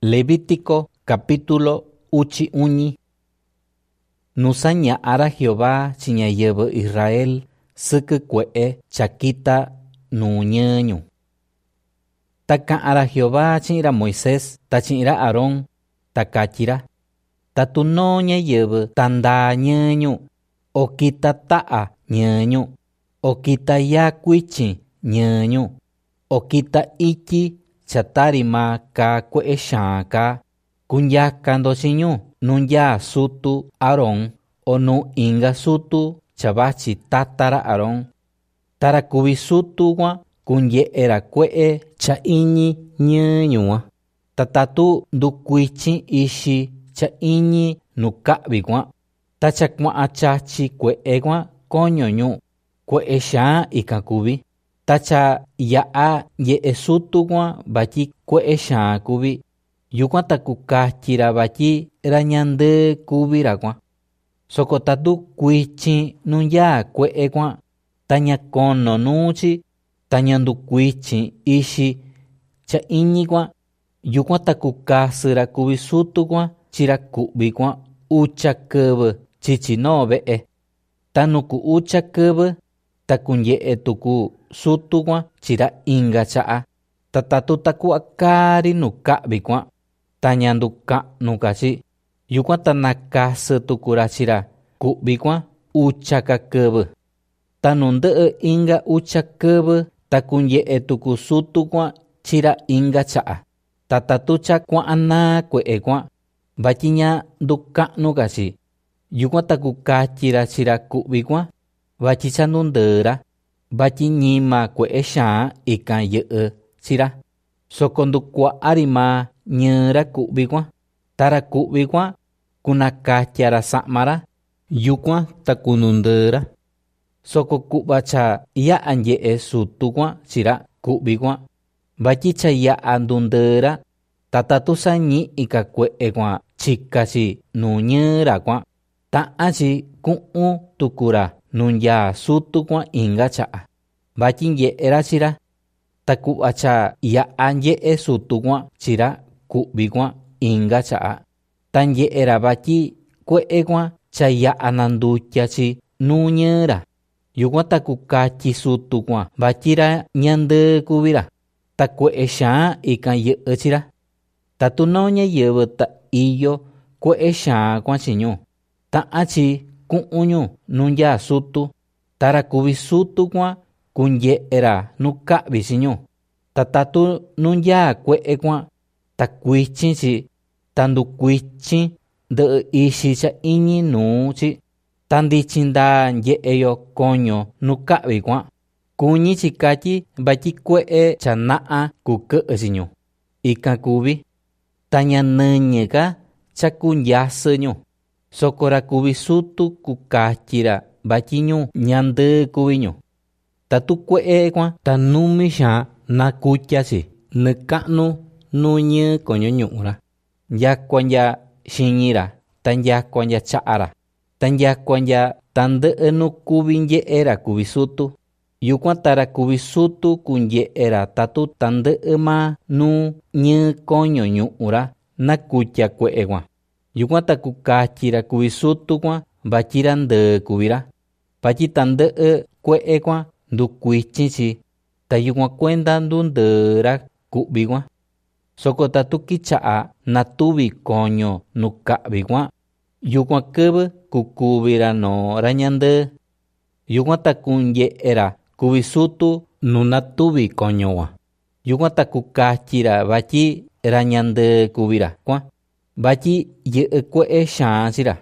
Levítico capítulo uchi uñi. Nusaña'ara Jehová chiñayɨvɨ Israel sɨkɨ kue'e chakita nuñɨñu. Ta ka'anra Jehová chi'in-ra Moisés ta chi'in-ra Aarón ta katyira: Tatu noo ñáyɨvɨ ta ndaa ñɨɨñu, o kita ta'a ñɨɨñu, o kita yaa kuichin ñɨɨñu, o kita ityi cha tari maa kaa kue'e xaan kaa, kunyaka-ndo chiñu nu nyaa sutu Aarón o nu inga sutu cha vachi tata-ra Aarón. Tara kuvi sutu kuan kunye'e-ra kue'e cha iñi ñɨɨñu kuan. Ta tatu ndukuichin ixi cha iñi nu ka'vi kuan, ta cha kua'an chachi kue'e kuan koño ñu'u, kue'e xaan ikan kuvi. Ta cha ya'a nye'e sutu kuan vatyi kue'e xaan kuvi, yukuan ta kukatyi-ra vatyi ra-ñandɨɨ kuvi-ra kuan. Soko tatu kuichin nu yaa kue'e kuan, ta ña kono nuu-chi, ta ña ndukuichin ixi cha iñi kuan, yukuan ta kukasɨ-ra kuvi sutu kuan chi-ra ku'vi kuan ucha kɨvɨ chichi noo ve'e. Ta nuku ucha kɨvɨ ta kunye'e tuku sutu kuan chi-ra inga cha'a. Ta tatu taku'va kaa-ri nu ka'vi kuan, ta ña nduka'nu-ka-chi, yukuan ta nakasɨ tuku-ra chi-ra ku'vi kuan uchaka kɨvɨ. Ta nu ndɨ'ɨ inga ucha kɨvɨ ta kunye'e tuku sutu kuan chi-ra inga cha'a. Ta tatu cha kua'an naa kue'e kuan, vatyi ña nduka'nu-ka-chi, yukuan ta kukatyi-ra chi-ra ku'vi kuan vatyi cha ndundɨɨ-ra, vatyi ñima kue'e xaan ikan yɨ'ɨ chi-ra. Soko ndukua'a-ri maa ñɨɨ-ra ku'vi kuan, ta-ra ku'vi kuan kunakatya-ra sa'ma-ra, yukuan ta kunundɨɨ-ra. Soko ku'va cha ya'a nye'e sutu kuan chi-ra ku'vi kuan, vatyi cha ya'a ndundɨɨ-ra, ta tatu sañi'i-ka kue'e kuan chika-chi nu ñɨɨ-ra kuan, ta'an-chi ku'un tuku-ra nu nyaa sutu kuan inga cha'a, vatyi nye'e-ra chi-ra. Ta ku'va cha ya'a nye'e sutu kuan chi-ra ku'vi kuan inga cha'a, ta nye'e-ra vatyi kue'e kuan cha ya'a nandutya-chi nuu ñɨɨ-ra, yukuan ta kukatyi sutu kuan vatyi ra-ñandɨɨ kuvi-ra, ta kue'e xaan ikan yɨ'ɨ chi-ra. Tatu noo ñáyɨvɨ ta iyo kue'e xaan kuan chiñu, ta'an-chi ku'un ñu nu nyaa sutu, ta-ra kuvi sutu kuan kunye'e-ra nu ka'vi chiñu. Ta tatu nu nyaa kue'e kuan, ta kuichin-chi, ta ndukuichin ndɨ'ɨ ixi cha iñi nuu-chi, ta ndichin ndaa nye'e-yo koño nu ka'vi kuan, kuñi-chi katyi vatyi kue'e cha na'a kukɨ'ɨ chiñu, ikan kuvi. Ta ña nɨñɨ-ka cha kunyasɨ ñu, soko ra kuvi sutu kukatyi-ra vatyi ñu ñandɨɨ kuvi ñu. Tatu kue'e kuan ta numi xaan nakutya-chi nɨ ka'nu nu ñɨɨ koño ñu'u-ra, nyakua nya xiñi-ra, ta nyakua nya cha'a-ra, ta nyakua nya tandɨ'ɨ nu kuvi nye'e-ra kuvi sutu. Yukuan ta-ra kuvi sutu kunye'e-ra tatu tandɨ'ɨ maa nu ñɨɨ koño ñu'u-ra nakutya kue'e kuan, yukuan ta kukatyi-ra kuvi sutu kuan vatyi ra-ndɨɨ kuvi-ra, vatyi tandɨ'ɨ kue'e kuan ndukuichin-chi, ta yukuan kuenda ndundɨɨ-ra ku'vi kuan. Soko tatu kicha'a natuvi koño nu ka'vi kuan, yukuan kɨvɨ kukuvi-ra noo ra-ñandɨɨ, yukuan ta kunye'e-ra kuvi sutu nu natuvi koño kuan, yukuan ta kukatyi-ra vatyi ra-ñandɨɨ kuvi-ra kuan, vatyi yɨ'ɨ kue'e xaan chi-ra.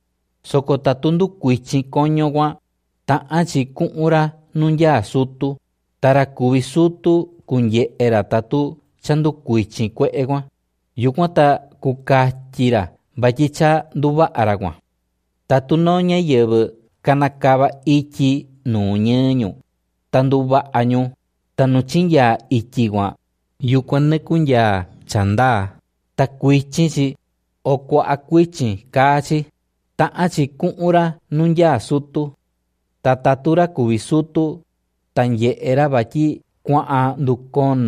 Soko tatu ndukuichin koño kuan, ta'an-chi ku'un-ra nu nyaa sutu, ta-ra kuvi sutu kunye'e-ra tatu cha ndukuichin kue'e kuan, yukuan ta kukatyi-ra vatyi cha nduva'a-ra kuan. Tatu noo ñáyɨvɨ kanakava ityi nuu ñɨɨñu, ta nduva'a ñu, ta nu chinyaa ityi kuan, yukuan nɨkunyaa cha ndaa, ta kuichin-chi, o kua'a kuichin kaa-chi, ta'an-chi ku'un-ra nu nyaa sutu. Ta tatu ra kuvi sutu, ta nye'e-ra vatyi kua'an ndukono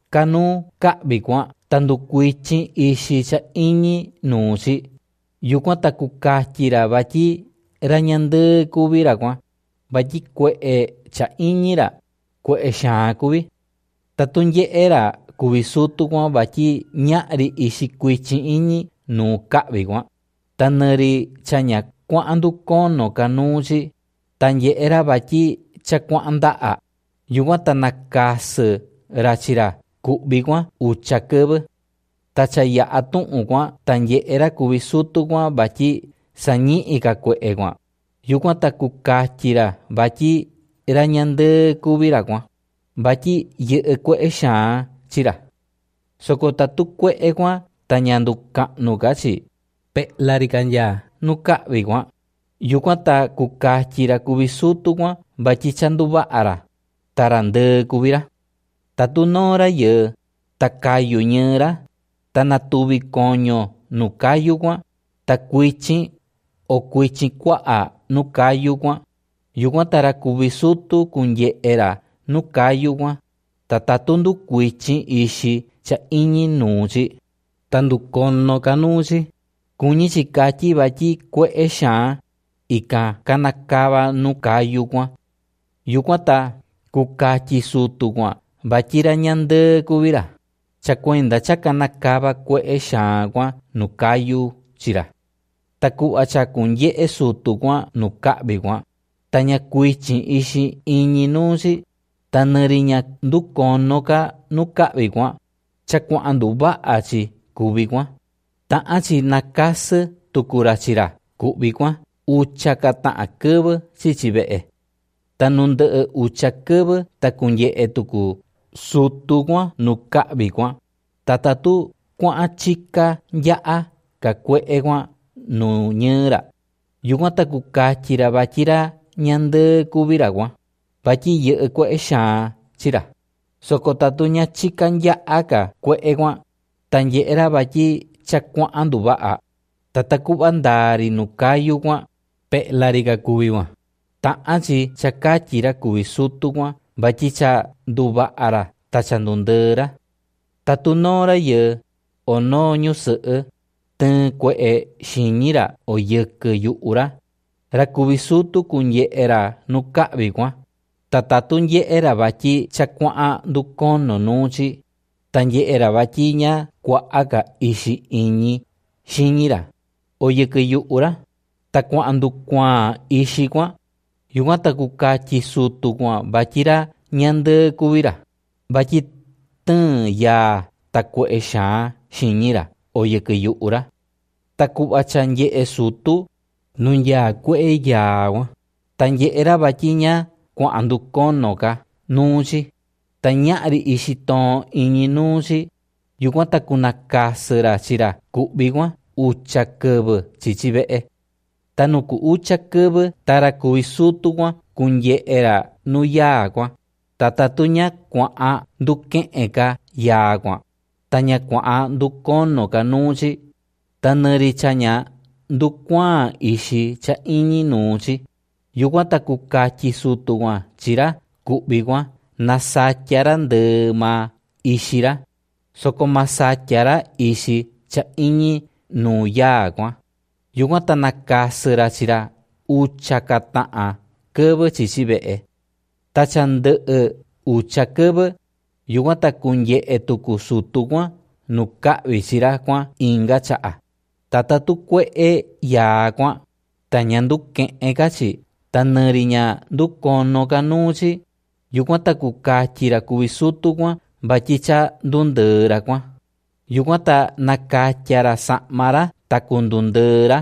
kanuu ka'vi kuan ta ndukuichin ixi cha iñi nuu chi. Yukuan ta kukatyi-ra vatyi ra ñandɨɨ kuvi-ra kuan, vatyi kue'e cha iñi-ra, kue'e xaan kuvi. Tatu nye'e-ra kuvi sutu kuan vatyi ña'ri ixi kuichin iñi nuu ka'vi kuan, ta nɨri cha ña kua'an ndukono kanuu chi, ta nye'e-ra vatyi cha kua'an nda'a. Yukuan ta nakasɨ-ra chi-ra ku'vi kuan ucha kɨvɨ. Ta cha ya'a tu'un kuan ta nye'e-ra kuvi sutu kuan vatyi sañi'i-ka kue'e kuan. Yukuan ta kukatyi-ra vatyi ra ñandɨɨ kuvi-ra kuan, vatyi yɨ'ɨ kue'e xaan chi-ra. Soko tatu kue'e kuan ta ña nduka'nu-ka chi, pe'lari kanyaa nu ka'vi kuan. Yukuan ta kukatyi-ra kuvi sutu kuan vatyi cha nduva'a-ra, ta randɨɨ kuvi-ra. Tatu noo rayɨɨ ta kayu ñɨɨ-ra, ta natuvi koño nu kayu kuan, ta kuichin o kuichin kua'a nu kayu kuan, yukuan ta ra kuvi sutu kunye'e-ra nu kayu kuan. Ta tatu ndukuichin ixi cha iñi nuu chi, ta ndukono kanuu chi, kuñi chi katyi vatyi kue'e xaan ikan kanakava nu kayu kuan. Yukuan ta kukatyi sutu kuan vatyi ra ñandɨɨ kuvi-ra, cha kuenda cha kanakava kue'e xaan kuan nu kayu chi-ra. Ta ku'va cha kunye'e sutu kuan nu ka'vi kuan, ta ña kuichin ixi iñi nuu chi, ta nɨri ña ndukono-ka nu ka'vi kuan, cha kua'an nduva'a chi kuvi kuan. Ta'an chi nakasɨ tuku-ra chi-ra ku'vi kuan ucha ka ta'an kɨvɨ chichi ve'e. Ta nu ndɨ'ɨ ucha kɨvɨ ta kunye'e tuku sutu kuan nu ka'vi kuan. Ta tatu kua'an chika ya'a ka kue'e kuan nu ñɨɨ-ra, yukuan ta kukatyi-ra vatyi ra ñandɨɨ kuvi-ra kuan, vatyi yɨ'ɨ kue'e xaan chi-ra. Soko tatu ña chika ya'a ka kue'e kuan, ta nye'e-ra vatyi cha kua'an nduva'a, ta taku'va ndaa-ri nu kayu kuan, pe'lari-ka kuvi kuan. Ta'an chi cha katyi-ra kuvi sutu kuan vatyi cha nduva'a-ra ta cha ndundɨɨ-ra. Tatu noo rayɨɨ o noo ñusɨ'ɨ tɨɨn kue'e xiñi-ra o yɨkɨ yu'u-ra, ra kuvi sutu kunye'e-ra nu ka'vi kuan. Ta tatu nye'e-ra vatyi cha kua'an ndukono nuu chi, ta nye'e-ra vatyi ña kua'a-ka ixi iñi xiñi-ra o yɨkɨ yu'u-ra, ta kua'an ndukuaan ixi kuan. Yukuan ta kukatyi sutu kuan vatyi ra ñandɨɨ kuvi-ra, vatyi tɨɨn yaa ta kue'e xaan xiñi-ra o yɨkɨ yu'u-ra. Ta ku'va cha nye'e sutu nu nyaa kue'e yaa kuan, ta nye'e-ra vatyi ña kua'an ndukono-ka nuu chi, ta ña'ri ixi toon iñi nuu chi, yukuan ta kunakasɨ-ra chi-ra ku'vi kuan ucha kɨvɨ chichi ve'e. Ta nu ku ucha kɨvɨ ta ra kuvi sutu kuan kunye'e-ra nu yaa kuan. Ta tatu ña kua'an nduke'en-ka yaa kuan, ta ña kua'an ndukono-ka nuu chi, ta nɨri cha ña ndukuaan ixi cha iñi nuu chi, yukuan ta kukatyi sutu kuan chi-ra ku'vi kuan nasatya-ra ndɨɨ maa ixi-ra, soko masatya-ra ixi cha iñi nuu yaa kuan. Yukuan ta nakasɨ-ra chi-ra ucha ka ta'an kɨvɨ chichi ve'e. Ta cha ndɨ'ɨ ucha kɨvɨ, yukuan ta kunye'e tuku sutu kuan nu ka'vi chi-ra kuan inga cha'a. Ta tatu kue'e yaa kuan, ta ña nduke'en-ka chi, ta nɨri ña ndukono-ka nuu chi, yukuan ta kukatyi-ra kuvi sutu kuan vatyi cha ndundɨɨ-ra kuan. Yukuan ta nakatya-ra sa'ma-ra ta kundundɨɨ-ra.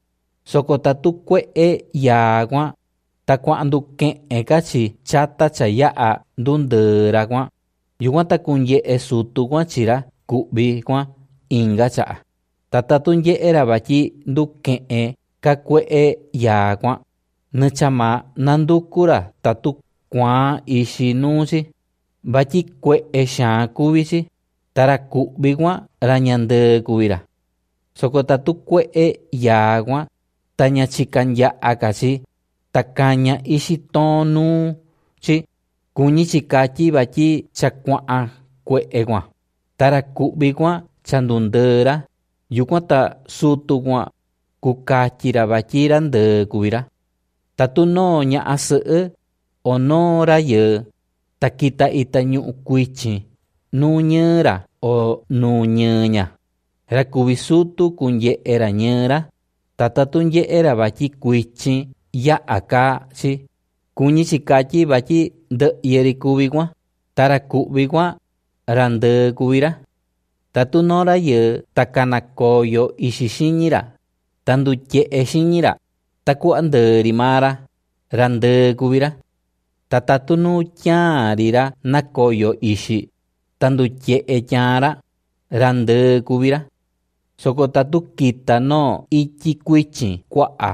Soko tatu kue'e yaa kuan, ta kua'an nduke'en-ka chi chata cha ya'a ndundɨɨ-ra kuan, yukuan ta kunye'e sutu kuan chi-ra ku'vi kuan inga cha'a. Ta tatu nye'e-ra vatyi nduke'en ka kue'e yaa kuan, nɨ chama nanduku-ra tatu kuaan ixi nuu chi, vatyi kue'e xaan kuvi chi, ta ra ku'vi kuan ra ñandɨɨ kuvi-ra. Soko tatu kue'e yaa kuan, ta ña chika ya'a-ka chi, ta kaña ixi toon nuu chi, kuñi chi katyi vatyi cha kua'an kue'e kuan. Tara ku'vi kuan chandundɨɨ‑ra. Yukuan ta sutu kuan kukatyi‑ra vatyi randɨɨ kuvi‑ra. Tatu noo ña'a sɨ'ɨ o noo rayɨɨ ta kita ita ñu'u kuichin nuu ñɨɨ‑ra o nuu ñɨɨ‑ña, ra kuvi sutu kunye'e‑ra ñɨɨ‑ra. Ta tatu nye'e‑ra vatyi kuichin ya'a kaa chi, kuñi‑chi katyi vatyi ndɨ'yɨ‑ri kuvi kuan. Tara ku'vi kuan randɨɨ kuvi‑ra. Tatu noo rayɨɨ ta kanakoyo ixi xiñi‑ra ta ndutye'e xiñi‑ra taku'va ndɨɨ‑ri maa‑ra, randɨɨ kuvi‑ra. Ta tatu nuu tyaan‑ri‑ra nakoyo ixi ta ndutye'e tyaan‑ra, randɨɨ kuvi‑ra. Soko tatu kita noo ityi kuichin kua'a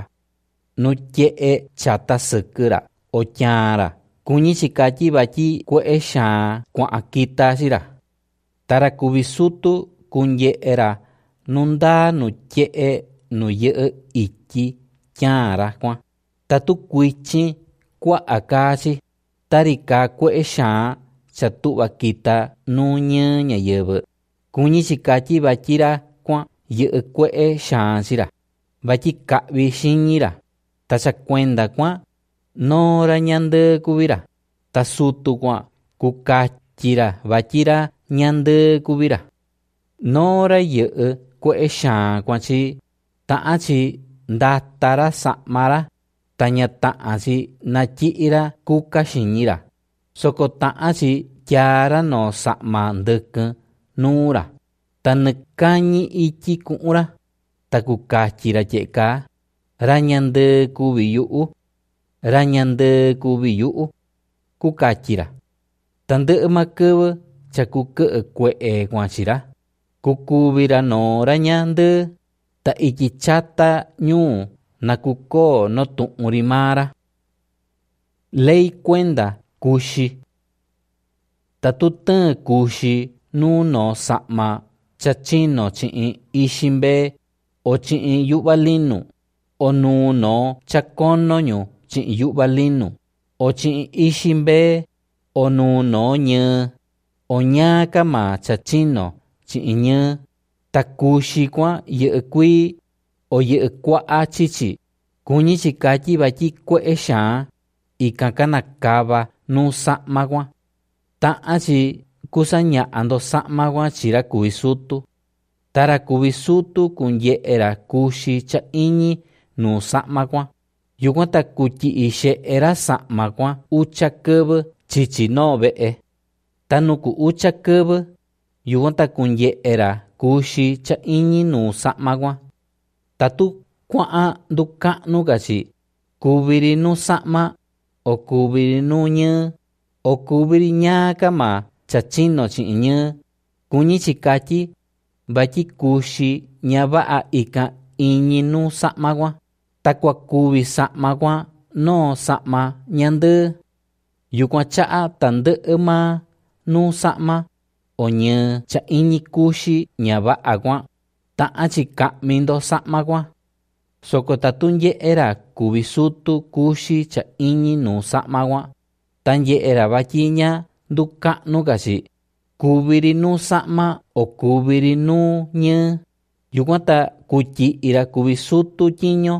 nutye'e chata sɨkɨ‑ra o tyaan‑ra, kuñi‑chi katyi vatyi kue'e xaan kua'an kita chii‑ra. Tara kuvi sutu kunye'e‑ra nu ndaa nutye'e nu yɨ'ɨ ityi tyaan‑ra kuan. Tatu kuichin kua'a kaa chi, tari kaa kue'e xaan cha tu'va kita nuu ñɨɨ ñayɨvɨ, kuñi‑chi katyi vatyi ra kuan yɨ'ɨ kue'e xaan chi‑ra, vatyi ka'vi xiñi‑ra. Ta cha kuenda kuan noo‑ra ñandɨɨ kuvi‑ra. Ta sutu kuan kukatyi‑ra vatyi ra ñandɨɨ kuvi‑ra. Noo‑ra yɨ'ɨ kue'e xaan kuan chi ta'an‑chi ndata‑ra sa'ma‑ra, ta ña ta'an‑chi natyi'i‑ra kuka xiñi‑ra, soko ta'an‑chi tyaa‑ra noo sa'ma ndɨkɨn nuu‑ra. Ta nɨkañi ityi ku'un‑ra, ta kukatyi‑ra tye'e kaa: “Ra ñandɨɨ kuvi yu'u, ra ñandɨɨ kuvi yu'u”, kukatyi‑ra. Tandɨ'ɨ maa kɨvɨ cha kukɨ'ɨ kue'e kuan chii‑ra, kukuvi‑ra noo ra ñandɨɨ, ta ityi chata ñuu nakukoo noo tu'un‑ri maa‑ra. Ley kuenda kuxi. Tatu tɨɨn kuxi nuu noo sa'ma cha chino chi'in ixi mbee o chi'in yu'va linu, o nuu noo cha kono‑ñu chi'in yu'va linu, o chi'in ixi mbee, o nuu noo ñɨɨ, o ñaa ka maa cha chino chi'in ñɨɨ, ta kuxi kuan yɨ'ɨ kuii o yɨ'ɨ kua'a chii‑chi, kuñi‑chi katyi vatyi kue'e xaan ikan kanakava nuu sa'ma kuan. Ta'an‑chi kusaña'a‑ndo sa'ma kuan chii ra kuvi sutu. Ta ra kuvi sutu kunye'e‑ra kuxi cha iñi nuu sa'ma kuan. Yukuan ta kutyi'i xe'e‑ra sa'ma kuan ucha kɨvɨ chichi noo ve'e. Ta nuku ucha kɨvɨ, yukuan ta kunye'e‑ra kuxi cha iñi nuu sa'ma kuan. Tatu kua'an nduka'nu‑ka‑chi, kuvi‑ri nuu sa'ma, o kuvi‑ri nuu ñɨɨ, o kuvi‑ri ñaa ka maa cha chino chi'in ñɨɨ, kuñi‑chi katyi vatyi kuxi ña va'a ikan iñi nuu sa'ma kuan, takua kuvi sa'ma kuan noo sa'ma ñandɨɨ. Yukuan cha'a tandɨ'ɨ maa nuu sa'ma o ñɨɨ cha iñi kuxi ña va'a kuan, ta'an‑chi ka'mi‑ndo sa'ma kuan. Soko tatu nye'e‑ra kuvi sutu kuxi cha iñi nuu sa'ma kuan, ta nye'e‑ra vatyi ña nduka'nu‑ka‑chi, kuvi‑ri nuu sa'ma o kuvi‑ri nuu ñɨɨ, yukuan ta kutyi'i‑ra kuvi sutu tyiño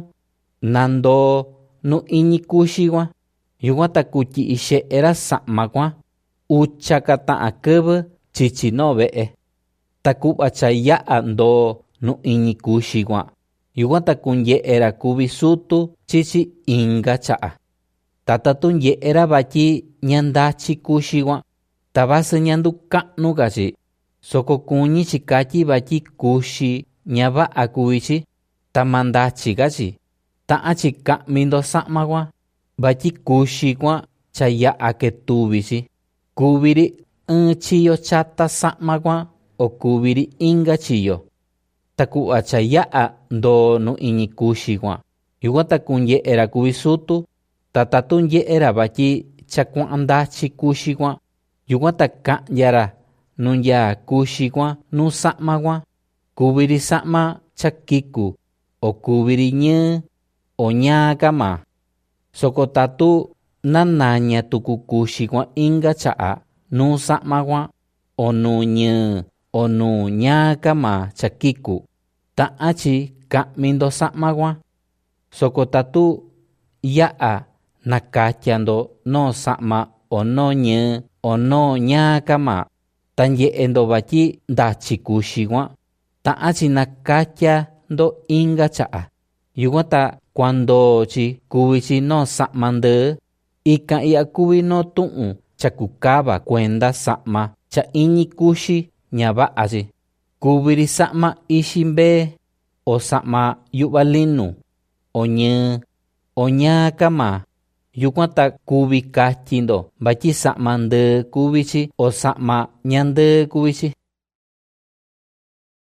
nandoo nu iñi kuxi kuan. Yukuan ta kutyi'i xe'e‑ra sa'ma kuan ucha‑ka ta'an kɨvɨ chichi noo ve'e. Ta ku'va cha ya'a ndoo nu iñi kuxi kuan, yukuan ta kunye'e‑ra kuvi sutu chichi inga cha'a. Ta tatu nye'e‑ra vatyi ña ndachi kuxi kuan, ta vasɨ ña nduka'nu‑ka‑chi, soko kuñi‑chi katyi vatyi kuxi ña va'a kuvi‑chi, ta ma ndachi‑ka‑chi, ta'an‑chi ka'mi‑ndo sa'ma kuan, vatyi kuxi kuan cha ya'a ketuvi‑chi. Kuvi‑ri ɨɨn chiyo chata sa'ma kuan o kuvi‑ri inga chiyo. Ta ku'va cha ya'a ndoo nu iñi kuxi kuan, yukuan ta kunye'e‑ra kuvi sutu. Ta tatu nye'e‑ra vatyi cha kua'an ndachi kuxi kuan, yukuan ta ka'ndya‑ra nu ndyaa kuxi kuan nuu sa'ma kuan, kuvi‑ri sa'ma cha kiku, o kuvi‑ri ñɨɨ, o ñaa ka maa. Soko tatu nanaña tuku kuxi kuan inga cha'a nuu sa'ma kuan, o nuu ñɨɨ, o nuu ñaa kama chakiku, ta'an chi ka'mi-ndo sa'ma kuan. Soko tatu ya'a nakatya-ndo noo sa'ma o noo ñɨɨ o noo ñaa kama, ta nye'e-ndo vatyi ndatyi kuxi kuan, ta'an chi nakatya-ndo inga cha'a. Yukuan ta cuando chi kuvi chi noo sa'ma ndɨɨ, ikan i'ya kuvi noo tu'un cha kukava kuenda sa'ma cha iñi kuxi ña va'a chi. Kuvi ri sa'ma ixi mbee, o sa'ma yu'va linu, o ñɨɨ, o ñaa kama. Yukuan ta kuvi katyi-ndo vatyi sa'ma ndɨɨ kuvi chi o sa'ma ña ndɨɨ kuvi chi.